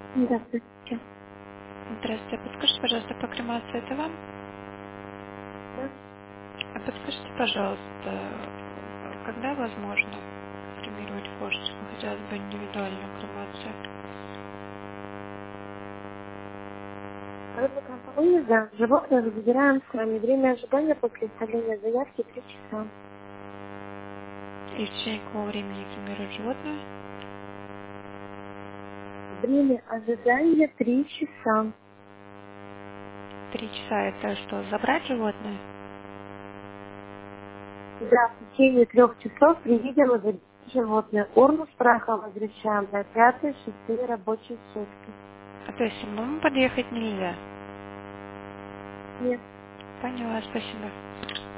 Здравствуйте. Здравствуйте. Подскажите, пожалуйста, по кремации это вам? Да. А подскажите, пожалуйста, когда возможно кремировать кошечку? Хотелось бы индивидуальную кремацию. Рыбная компания, да. Животное забираем с вами. Время ожидания после оставления заявки 3 часа. И в течение какого времени кремируют животное? Время ожидания 3 часа. 3 часа это что, забрать животное? Да, в течение 3 часов приведем и заберем животное. Урну с прахом возвращаем на 5-6 рабочие сутки. А то есть самому подъехать нельзя? Нет. Поняла, спасибо.